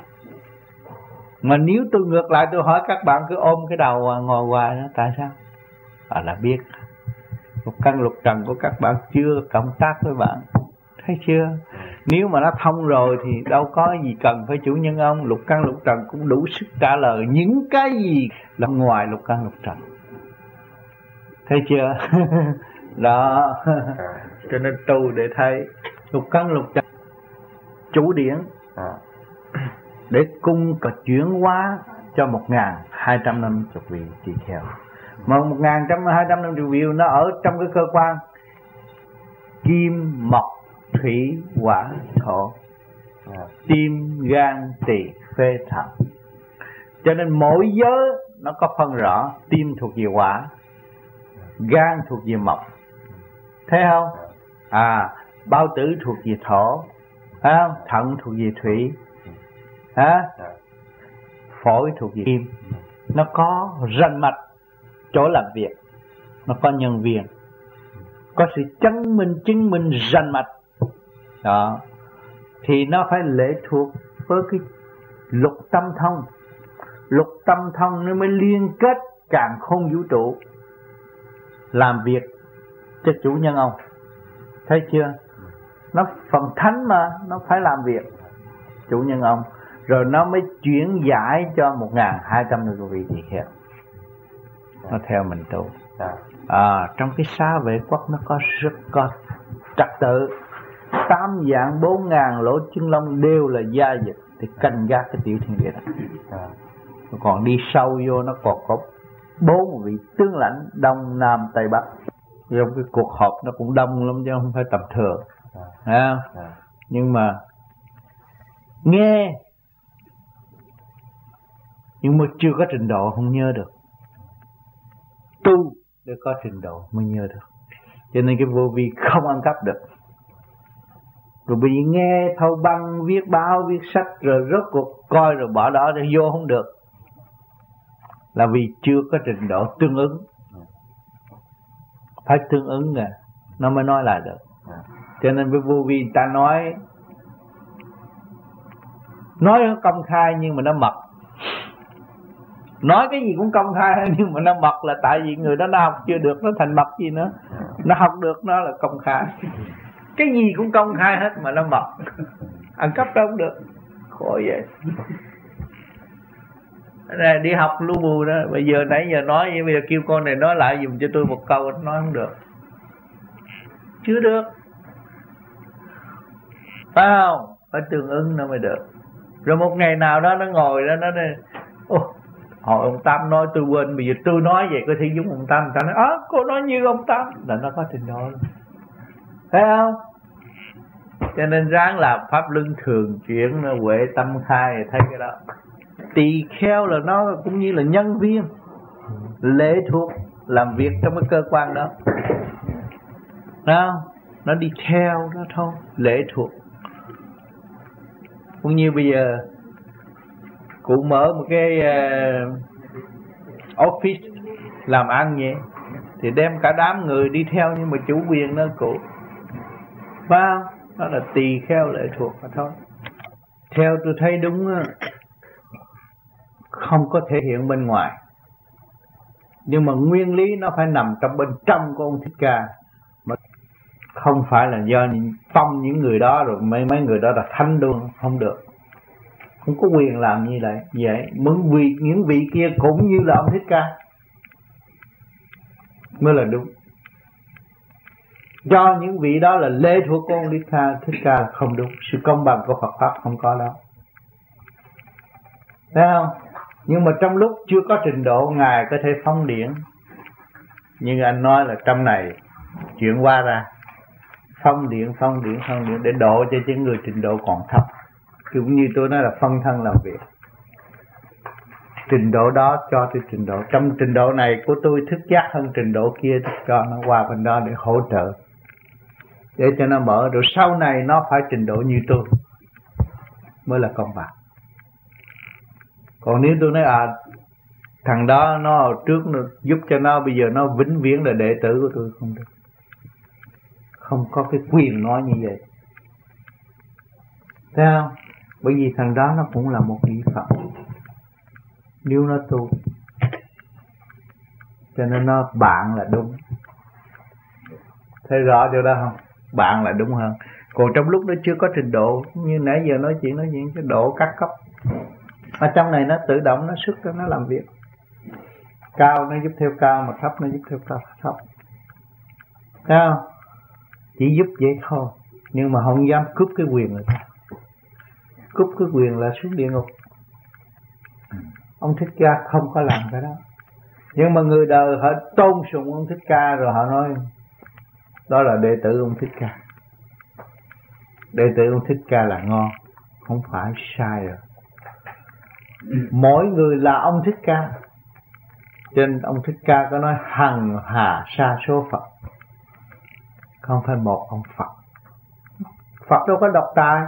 Mà nếu tôi ngược lại tôi hỏi các bạn cứ ôm cái đầu ngồi hoài đó, tại sao? À, là biết lục căn lục trần của các bạn chưa cộng tác với bạn, thấy chưa? Nếu mà nó thông rồi thì đâu có gì cần phải chủ nhân ông. Lục căn lục trần cũng đủ sức trả lời những cái gì là ngoài lục căn lục trần, thấy chưa? Đó. Cho nên tu để thấy lục căn lục trần chủ điển để cung và chuyển hóa cho một ngàn hai trăm năm mươi vị tỳ kheo. Mà một ngàn hai trăm năm mươi vị nó ở trong cái cơ quan kim, mộc, thủy, hỏa, thổ, tim, gan, tỳ, phế, thận. Cho nên mỗi giới nó có phân rõ. Tim thuộc về hỏa, gan thuộc về mộc, thấy không? À, bao tử thuộc về thổ, thấy không? Thận thuộc về thủy, hả? Phổi thuộc về kim. Nó có ranh mạch chỗ làm việc, nó có nhân viên, có sự chứng minh chứng minh ranh mạch đó, thì nó phải lệ thuộc với cái lục tâm thông. Lục tâm thông nó mới liên kết càn khôn vũ trụ làm việc cho chủ nhân ông, thấy chưa? Nó phần thánh mà, nó phải làm việc chủ nhân ông, rồi nó mới chuyển giải cho một ngàn hai trăm người vị tỳ kheo. Nó theo mình tu. À, trong cái xá vệ quốc nó có rất có trật tự. Tám dạng bốn ngàn lỗ chân lông đều là gia dịch thì canh gác cái tiểu thiên địa đó. Còn đi sâu vô nó còn có bốn vị tướng lãnh Đông Nam Tây Bắc. Trong cái cuộc họp nó cũng đông lắm chứ không phải tầm thường. À, nhưng mà nghe nhưng mà chưa có trình độ không nhớ được. Tu để có trình độ mới nhớ được. Cho nên cái vô vi không ăn cắp được. Rồi bị nghe thâu băng, viết báo, viết sách, rồi rốt cuộc coi rồi bỏ đó để vô không được. Là vì chưa có trình độ tương ứng. Phải tương ứng nè, nó mới nói lại được. Cho nên với vô vi ta nói Nói nó công khai nhưng mà nó mật. Nói cái gì cũng công khai nhưng mà nó mật là tại vì người đó nó học chưa được, nó thành mật gì nữa. Nó học được nó là công khai. Cái gì cũng công khai hết mà nó mật. Ăn cắp đâu cũng được. Khổ vậy. Này, đi học lu bù đó. Bây giờ nãy giờ nói vậy, bây giờ kêu con này nói lại dùm cho tôi một câu, nói không được. Chưa được. Phải không? Phải tương ứng nó mới được. Rồi một ngày nào đó nó ngồi đó, nó nói ô, hồi ông Tam nói tôi quên, bây giờ tôi nói vậy có thể giống ông Tam. Ta nói, ớ, cô nói như ông Tam. Là nó có trình độ. Thấy không? Cho nên ráng làm pháp luân thường chuyển, nó huệ tâm khai, thấy cái đó. Tỳ kheo là nó cũng như là nhân viên, lệ thuộc làm việc trong cái cơ quan đó. Đó, nó đi theo nó thôi, lệ thuộc. Cũng như bây giờ cụ mở một cái uh, office làm ăn vậy, thì đem cả đám người đi theo, nhưng mà chủ quyền nó cụ. Phải không? Đó là tỳ kheo lệ thuộc mà thôi. Theo tôi thấy đúng, không có thể hiện bên ngoài, nhưng mà nguyên lý nó phải nằm trong bên trong của ông Thích Ca, mà không phải là do phong những người đó rồi mấy mấy người đó là thánh luôn, không được, không có quyền làm như vậy. Vậy muốn vì những vị kia cũng như là ông Thích Ca mới là đúng. Do những vị đó là lệ thuộc của ông Thích Ca, Thích Ca là không đúng. Sự công bằng của Phật pháp không có đó, thấy không? Nhưng mà trong lúc chưa có trình độ, Ngài có thể phóng điển. Nhưng anh nói là trong này chuyển qua ra phong điển, phong điển, phong điển để độ cho những người trình độ còn thấp. Cũng như tôi nói là phân thân làm việc. Trình độ đó cho tôi trình độ. Trong trình độ này của tôi thức giác hơn trình độ kia, cho nó qua bên đó để hỗ trợ, để cho nó mở. Rồi sau này nó phải trình độ như tôi mới là công bằng. Còn nếu tôi nói à, thằng đó nó trước nó giúp cho nó, bây giờ nó vĩnh viễn là đệ tử của tôi, không được. Không có cái quyền nói như vậy. Thấy không? Bởi vì thằng đó nó cũng là một vị Phật, nếu nó tu, cho nên nó bạn là đúng. Thấy rõ điều đó không? Bạn là đúng hơn. Còn trong lúc nó chưa có trình độ, như nãy giờ nói chuyện nói chuyện cái độ các cấp, ở trong này nó tự động nó xuất ra, nó làm việc. Cao nó giúp theo cao, mà thấp nó giúp theo cao thấp. Thấy không? Chỉ giúp vậy thôi, nhưng mà không dám cướp cái quyền rồi. Cướp cái quyền là xuống địa ngục. Ông Thích Ca không có làm cái đó. Nhưng mà người đời họ tôn sùng ông Thích Ca rồi họ nói đó là đệ tử ông Thích Ca. Đệ tử ông Thích Ca là ngon, không phải sai rồi. Mỗi người là ông Thích Ca. Cho nên ông Thích Ca có nói hằng hà sa số Phật, không phải một ông Phật. Phật đâu có độc tài,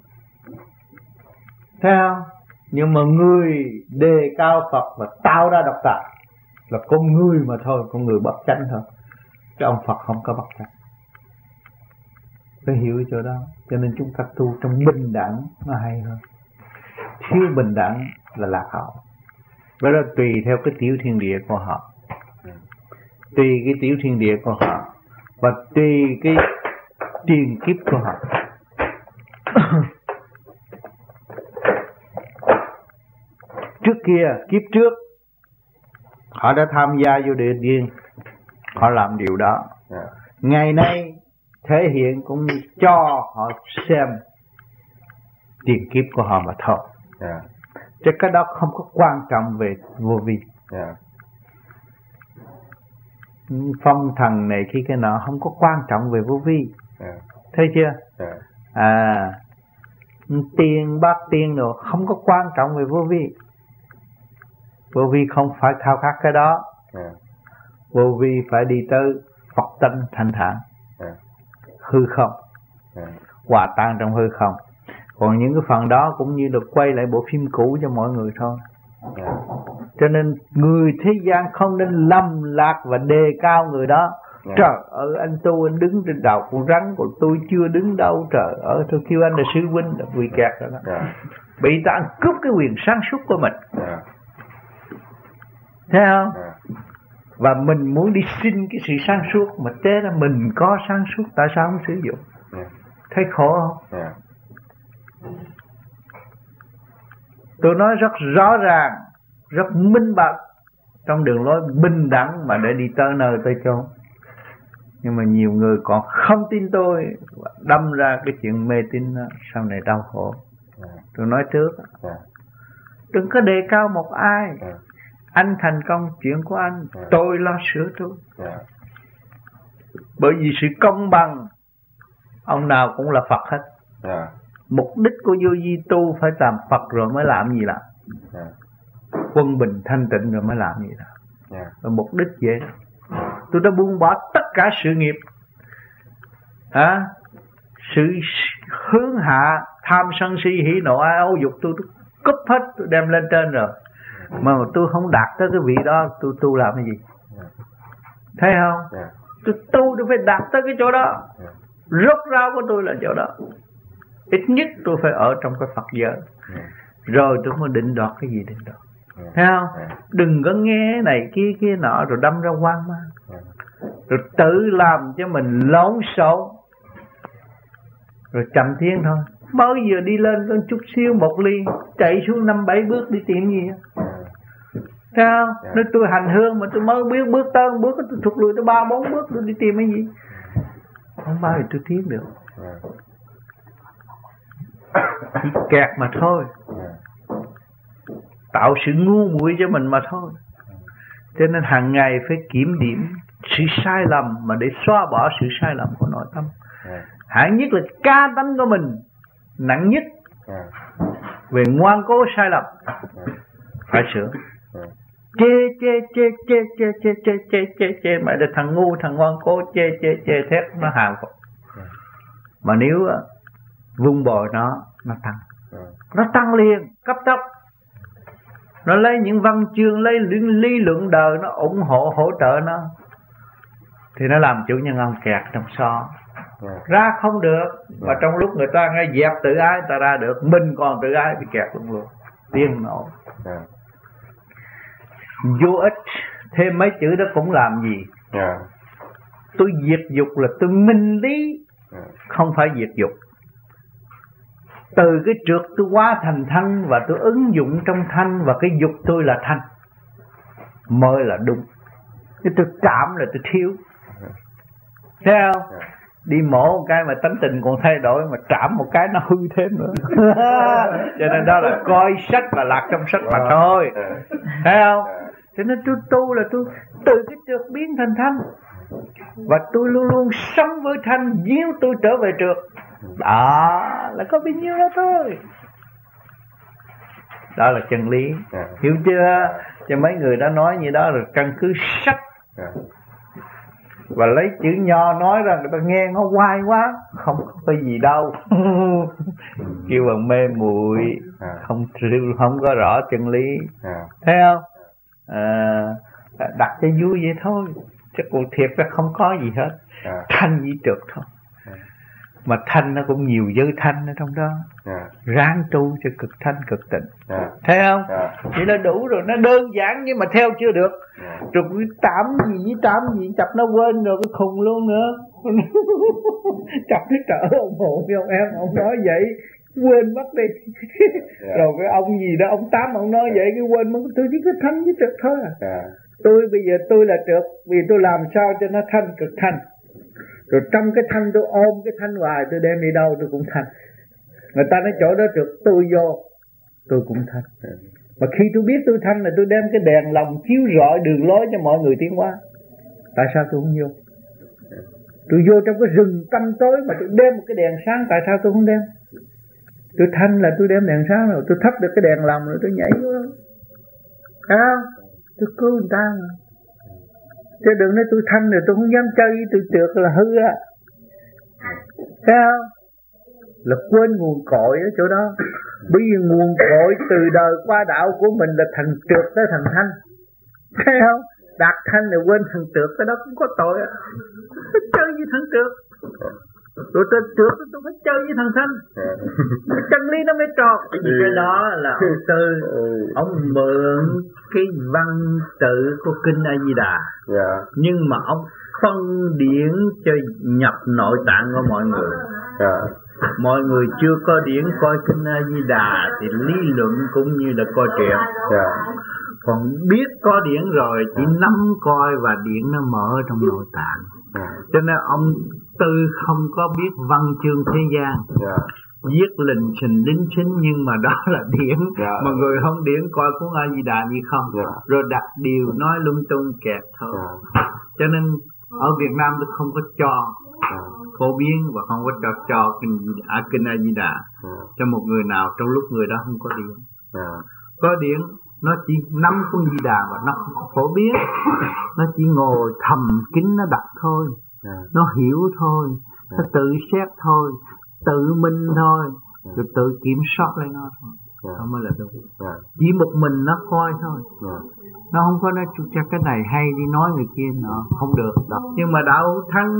thấy không? Nhưng mà người đề cao Phật và tạo ra độc tài là con người mà thôi, con người bất chánh thôi. Cái ông Phật không có bất chánh. Phải hiểu chỗ đó. Cho nên chúng ta tu trong bình đẳng nó hay hơn. Thiếu bình đẳng là lạc hậu. Vậy đó tùy theo cái tiểu thiên địa của họ, tùy cái tiểu thiên địa của họ và tùy cái tiền kiếp của họ. Trước kia, kiếp trước họ đã tham gia vô địa tiên, họ làm điều đó. Ngày nay thể hiện cũng cho họ xem tiền kiếp của họ mà thôi. Yeah. Chứ cái đó không có quan trọng về vô vi. Yeah. Phong thần này khi cái nọ không có quan trọng về vô vi. Yeah. Thấy chưa? Yeah. À, tiền bát tiên đồ không có quan trọng về vô vi. Vô vi không phải khao khát cái đó. Yeah. Vô vi phải đi tới Phật tánh thanh thản. Yeah. Hư không. Yeah. Hòa tan trong hư không. Còn những cái phần đó cũng như được quay lại bộ phim cũ cho mọi người thôi. Yeah. Cho nên người thế gian không nên lầm lạc và đề cao người đó. Yeah. Trời ơi anh tu anh đứng trên đầu con rắn, còn tôi chưa đứng đâu. Trời ơi tôi kêu anh là sư huynh là bị kẹt rồi đó. Yeah. Bị ta cướp cái quyền sáng suốt của mình. Yeah. Thấy không? Yeah. Và mình muốn đi xin cái sự sáng suốt, mà thế là mình có sáng suốt, tại sao không sử dụng? Yeah. Thấy khổ không? Yeah. Tôi nói rất rõ ràng, rất minh bạch trong đường lối bình đẳng mà để đi tới nơi tới chốn. Nhưng mà nhiều người còn không tin tôi, đâm ra cái chuyện mê tín đó, sau này đau khổ. Yeah. Tôi nói trước, yeah. Đừng có đề cao một ai. Yeah. Anh thành công chuyện của anh, yeah. Tôi lo sửa tôi. Yeah. Bởi vì sự công bằng, ông nào cũng là Phật hết. Yeah. Mục đích của vô vi tu phải làm Phật rồi mới làm gì làm. Yeah. Quân bình thanh tịnh rồi mới làm gì làm. Yeah. Và mục đích vậy đó. Tôi đã buông bỏ tất cả sự nghiệp, à, sự hướng hạ, tham sân si hỉ nộ ái ố dục tôi, tôi cúp hết, tôi đem lên trên rồi. Mà tôi không đạt tới cái vị đó, tôi tu làm cái gì? Yeah. Thấy không? Yeah. Tôi tu tôi phải đạt tới cái chỗ đó. Yeah. Rốt ráo của tôi là chỗ đó. Ít nhất tôi phải ở trong cái Phật giới. Yeah. Rồi tôi mới định đoạt cái gì định đoạt. Yeah. Thấy không? Yeah. Đừng có nghe này kia kia nọ rồi đâm ra hoang mang. Yeah. Rồi tự làm cho mình lộn xộn, rồi chậm thiên thôi. Mới vừa đi lên con chút xíu một ly, chạy xuống năm bảy bước đi tìm gì. Thấy không? Yeah. Nếu tôi hành hương mà tôi mới biết bước tới một bước, tôi thụt lùi tới ba bốn bước, tôi đi tìm cái gì? Không bao giờ tôi tiến được. Yeah. Chỉ kẹt mà thôi. Yeah. Tạo sự ngu muội cho mình mà thôi. Cho nên hàng ngày phải kiểm điểm sự sai lầm mà để xóa bỏ sự sai lầm của nội tâm. Yeah. Hạng nhất là cá tánh của mình, nặng nhất. Yeah. Về ngoan cố sai lầm. Yeah. Phải sửa. Yeah. Chê chê chê chê chê chê chê chê chê chê mà được thằng ngu thằng ngoan cố chê chê chê thét nó hào phục. Yeah. Mà nếu vung bồi nó nó tăng. Yeah. Nó tăng liền cấp tốc. Nó lấy những văn chương, lấy lý luận đời nó ủng hộ hỗ trợ nó, thì nó làm chủ nhân ông kẹt trong xó. Yeah. Ra không được. Yeah. Và trong lúc người ta ngay dẹp tự ái, ta ra được, mình còn tự ái bị kẹt luôn luôn. Tiên nổ. Yeah. Vô ích. Thêm mấy chữ đó cũng làm gì. Yeah. Tôi diệt dục là tôi minh lý. Yeah. Không phải diệt dục. Từ cái trượt tôi hóa thành thanh, và tôi ứng dụng trong thanh, và cái dục tôi là thanh mới là đúng. Cái tôi cảm là tôi thiếu. Thấy không? đi mổ một cái mà tánh tình còn thay đổi, mà trảm một cái nó hư thêm nữa. Cho nên đó là coi sách và lạc trong sách mà thôi, thấy không? Cho nên tôi tu là tôi từ cái trượt biến thành thanh, và tôi luôn luôn sống với thanh, giết tôi trở về trượt. Đó là có bao nhiêu đó thôi. Đó là chân lý, hiểu chưa? Cho mấy người đã nói như đó là căn cứ sách, và lấy chữ nho nói ra người ta nghe nó oai quá. Không có gì đâu. Kêu bằng mê muội, không không có rõ chân lý, thấy không? À, đặt cho vui vậy thôi, chứ còn thiệt ra không có gì hết. Thanh với trượt thôi, mà thanh nó cũng nhiều giới thanh ở trong đó. Ráng tu cho cực thanh cực tịnh, thấy không? Vậy là đủ rồi, nó đơn giản nhưng mà theo chưa được. Rồi cái tám gì với tám gì chập nó quên rồi, cái khùng luôn nữa. Chập cái trở ông hộ với ông em, ông nói vậy quên mất đi. Rồi cái ông gì đó, ông tám ông nói vậy cái quên mất. Tôi chỉ có thanh với trượt thôi à. Tôi bây giờ tôi là trượt, vì tôi làm sao cho nó thanh cực thanh. Rồi trong cái thanh tôi ôm cái thanh hoài, tôi đem đi đâu tôi cũng thanh. Người ta nói chỗ đó trượt, tôi vô tôi cũng thanh. Mà khi tôi biết tôi thanh là tôi đem cái đèn lòng chiếu rọi đường lối cho mọi người tiến hóa. Tại sao tôi không vô? Tôi vô trong cái rừng tăm tối mà tôi đem một cái đèn sáng, tại sao tôi không đem? Tôi thanh là tôi đem đèn sáng rồi, tôi thắp được cái đèn lòng rồi tôi nhảy vô đó. Thấy không? Tôi cứu người ta mà. Chứ đừng nói tôi thanh rồi tôi không dám chơi với tôi trượt là hư á. Thấy không? Là quên nguồn cội ở chỗ đó. Bởi vì nguồn cội từ đời qua đạo của mình là thằng trượt tới thằng thanh. Thấy không? Đạt thanh rồi quên thằng trượt, cái đó cũng có tội á. Phải chơi với thằng trượt. Rồi tôi trượt tôi phải chơi với thằng thanh. Cái chân lý nó mới tròn. Cái đó là ông Tư, ông mượn cái văn tự của Kinh A Di Đà, yeah. Nhưng mà ông phân điển cho nhập nội tạng của mọi người, yeah. Mọi người chưa có điển coi Kinh A Di Đà thì lý luận cũng như là coi truyện, yeah. Còn biết có điển rồi chỉ nắm coi và điển nó mở trong nội tạng, yeah. Cho nên ông Tư không có biết văn chương thế gian, yeah. Viết lình xình lính xính, nhưng mà đó là điển, yeah. Mà người không điển coi cuốn A Di Đà như không, yeah. Rồi đặt điều nói lung tung kẹt thôi, yeah. Cho nên ở Việt Nam tôi không có cho, yeah. Phổ biến và không có cho cho kinh à, kinh A Di Đà, yeah. Cho một người nào trong lúc người đó không có điển, yeah. Có điển nó chỉ nắm cuốn Di Đà và nó không có phổ biến, nó chỉ ngồi thầm kín nó đọc thôi, yeah. Nó hiểu thôi, yeah. Nó tự xét thôi, tự minh thôi, yeah. Rồi tự kiểm soát lấy nó thôi, yeah. Đó mới là đúng, yeah. Chỉ một mình nó coi thôi, yeah. Nó không có nói cho cái này hay đi nói người kia nọ, không được đâu. Nhưng mà đạo thắng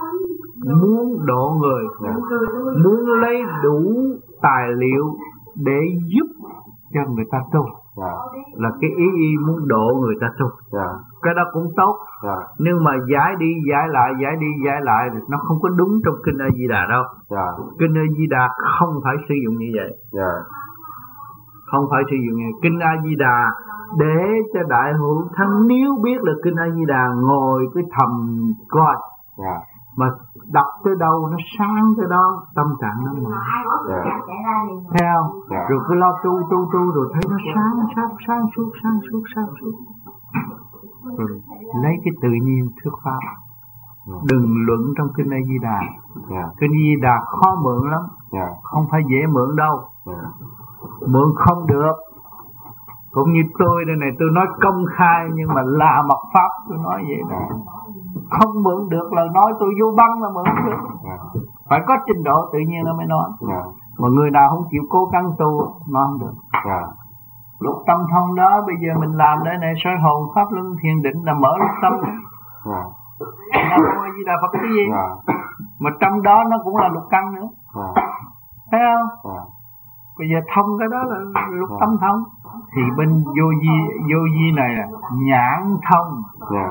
muốn độ người, yeah. Muốn lấy đủ tài liệu để giúp cho người ta tu, yeah. Là cái ý y muốn độ người ta tu, yeah. Cái đó cũng tốt, yeah. Nhưng mà giải đi giải lại giải đi giải lại nó không có đúng trong Kinh A Di Đà đâu, yeah. Kinh A Di Đà không phải sử dụng như vậy, yeah. Không phải sử dụng như vậy. Kinh A Di Đà để cho đại hữu thắng nếu biết được Kinh A Di Đà ngồi cái thầm coi, yeah. Mà đọc tới đâu nó sáng tới đó, tâm trạng nó mở, yeah. Thấy không? Yeah. Rồi cứ lo tu tu tu rồi thấy nó sáng sáng sáng suốt sáng suốt sáng suốt. Rồi lấy cái tự nhiên thuyết pháp, yeah. Đừng luận trong Kinh A Di Đà, yeah. Kinh A Di Đà khó mượn lắm, yeah. Không phải dễ mượn đâu, yeah. Mượn không được. Cũng như tôi đây này, tôi nói công khai nhưng mà là mật pháp, tôi nói vậy đó. Không mượn được lời nói tôi vô băng là mượn được, yeah. Phải có trình độ tự nhiên nó mới nói, yeah. Mà người nào không chịu cố gắng tu nó không được, yeah. Lục tâm thông đó bây giờ mình làm đây này, soi hồn pháp luân thiền định là mở lục tâm, yeah. Nam Mô A Di Đà Phật cái gì, yeah. Mà trong đó nó cũng là lục căn nữa, yeah. Thấy không, yeah. Bây giờ thông cái đó là lục, yeah. Tâm thông. Thì bên vô vi vô vi này là nhãn thông, yeah.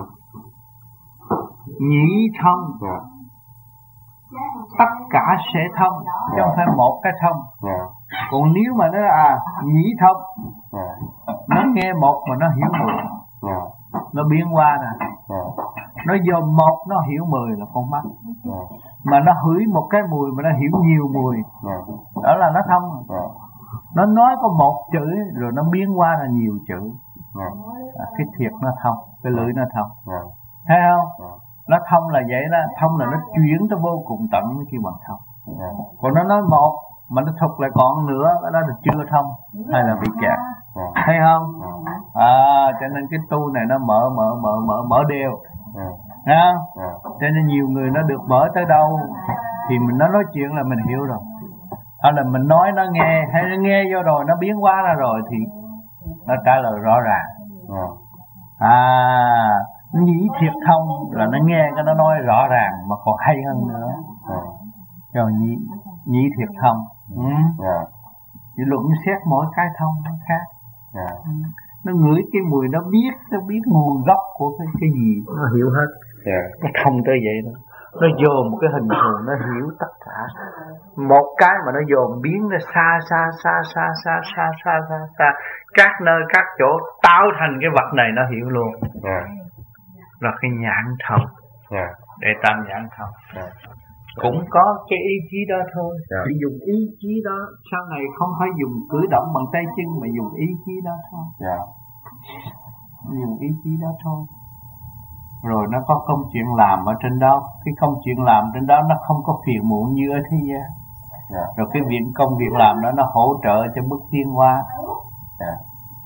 Nhĩ thông, yeah. Tất cả sẽ thông, yeah. Chứ không phải một cái thông, yeah. Còn nếu mà nó à nhĩ thông, yeah. Nó nghe một mà nó hiểu một, yeah. Nó biến qua nè, yeah. Nó dòm một nó hiểu mười là con mắt. Yeah. Mà nó hửi một cái mùi mà nó hiểu nhiều mùi. Yeah. Đó là nó thông. Yeah. Nó nói có một chữ rồi nó biến qua là nhiều chữ. Yeah. À, cái thiệt nó thông, cái lưỡi nó thông. Yeah. Thấy không? Yeah. Nó thông là vậy đó, thông là nó chuyển tới vô cùng tận mới kêu bằng thông. Yeah. Còn nó nói một mà nó thục lại còn nữa, đó là chưa thông hay là bị kẹt. Yeah. Thấy không? Yeah. À, cho nên cái tu này nó mở mở mở mở mở đều. Yeah. Thấy không? Yeah. Cho nên nhiều người nó được mở tới đâu thì mình nó nói chuyện là mình hiểu rồi. Hay là mình nói nó nghe, hay nó nghe vô rồi nó biến hóa ra rồi thì nó trả lời rõ ràng. Yeah. À, nhĩ thiệt thông là nó nghe cái nó nói rõ ràng mà còn hay hơn nữa. Yeah. Rồi nhĩ nhĩ thiệt thông. Ừ. Yeah. Thì luận xét mỗi cái thông nó khác. Yeah. Ừ. Nó ngửi cái mùi nó biết, nó biết nguồn gốc của cái, cái gì nó hiểu hết. Yeah. Nó thông tới vậy đó. Nó dồn một cái hình thù nó hiểu tất cả. Một cái mà nó dồn biến nó xa xa xa xa xa xa xa xa xa các nơi các chỗ tạo thành cái vật này nó hiểu luôn. Yeah. Là cái nhãn thông. Yeah. Để tam nhãn thông. Yeah. Cũng có cái ý chí đó thôi. Yeah. Chỉ dùng ý chí đó, sau này không phải dùng cử động bằng tay chân mà dùng ý chí đó thôi. Yeah. Dùng ý chí đó thôi. Rồi nó có công chuyện làm ở trên đó. Cái công chuyện làm trên đó nó không có phiền muộn như ở thế gian. Yeah. Rồi cái việc công việc làm đó nó hỗ trợ cho bước tiến hóa. Yeah.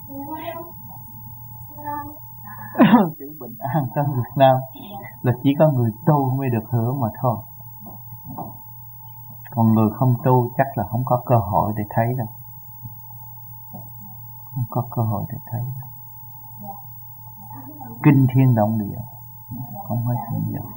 Chữ bình an trong Việt Nam là chỉ có người tu mới được hưởng mà thôi. Còn người không tu chắc là không có cơ hội để thấy đâu. Không có cơ hội để thấy đâu. Kinh thiên động địa, không phải kinh dị.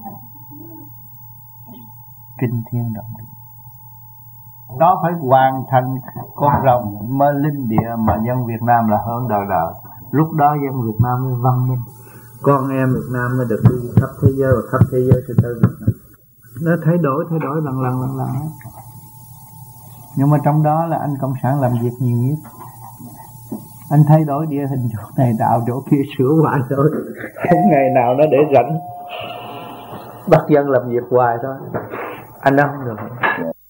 Kinh thiên động địa. Nó phải hoàn thành con rồng mơ linh địa mà dân Việt Nam là hơn đời đời. Lúc đó dân Việt Nam mới văn minh. Con em Việt Nam mới được đi khắp thế giới và khắp thế giới sẽ tới Việt Nam. Nó thay đổi, thay đổi lần lần lần lần hết. Nhưng mà trong đó là anh Cộng sản làm việc nhiều nhất. Anh thay đổi địa hình chỗ này đạo chỗ kia sửa hoài thôi. Không ngày nào nó để rảnh bắt dân làm việc hoài thôi. Anh đó không được.